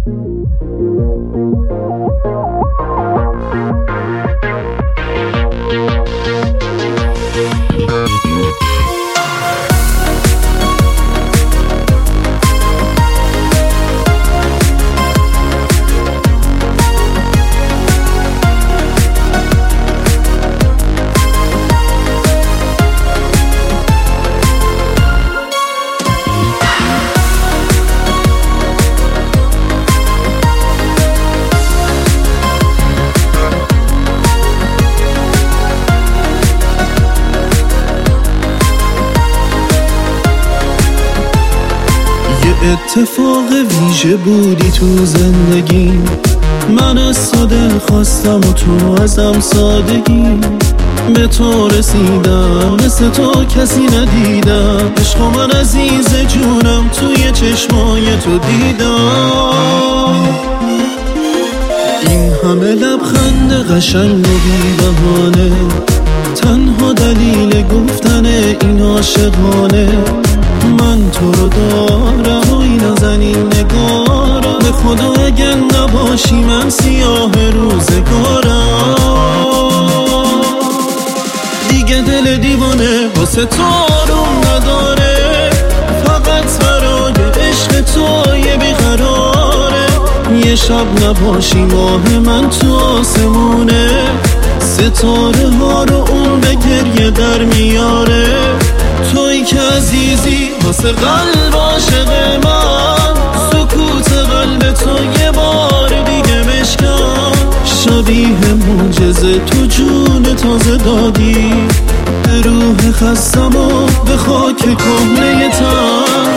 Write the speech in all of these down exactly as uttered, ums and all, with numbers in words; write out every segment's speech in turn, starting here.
اتفاق ویژه بودی تو زندگی، من از تو دل خواستم و تو ازم سادگی. به تو رسیدم مثل تو کسی ندیدم، عشق من عزیز جونم توی چشمای تو دیدم. این همه لبخند قشنگ و بی بهانه، تنها دلیل گفتن این عاشقانه. من تو رو دارم و این نازنین نگارم، به خدا اگر نباشی من سیاه روزگارم. دیگه دل دیوانه واسه تو آروم نداره، فقط برای عشق تو یه بیقراره. یه شب نباشی ماه من تو آسمونه، ستاره ها رو اون به گریه در میاره. تویی که عزیزی واسه قلب عاشق من، سکوت قلب تو یه بار دیگه بشکن. شبیه معجزه تو جون تازه دادی، به روح خستم و به خاک کهنه تن.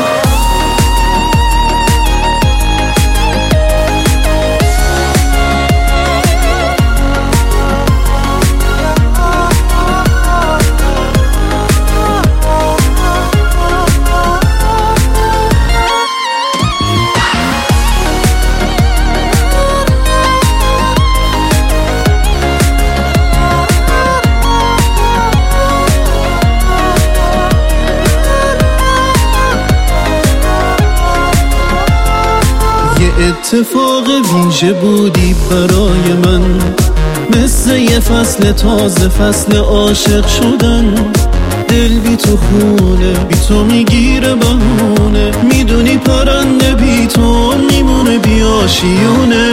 اتفاق ویژه بودی برای من، مثل یه فصل تازه، فصل عاشق شدن. دل بی تو خونه، بی تو میگیره بهونه، میدونی پرنده بی تو میمونه بی آشیونه.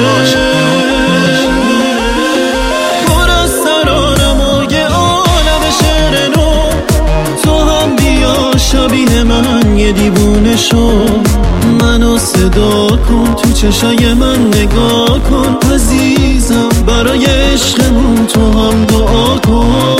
پر از ترانم و یه عالم شعر نو، تو هم بیا شبیه من یه دیوونه شو. منو صدا کن، تو چشای من نگاه کن عزیزم، برای عشقمون تو هم دعا کن.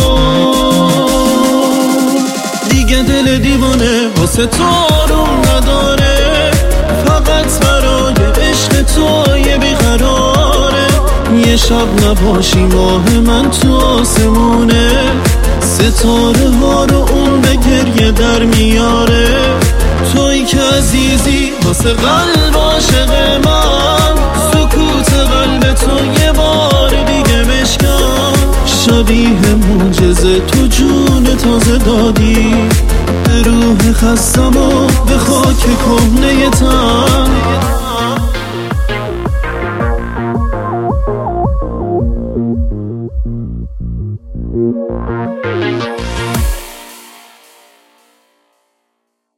دیگه دل دیوانه واسه تو آروم نداره، فقط برای عشق تو یه بیقراره. یه شب نباشی ماه من تو آسمونه، ستاره ها رو اون به گریه در میاره. تویی که عزیزی واسه قلب عاشق من، سکوت قلب تو یه بار دیگه بشکن. شبیه معجزه تو جون تازه دادی، به روح خستم و به خاک کهنه تن.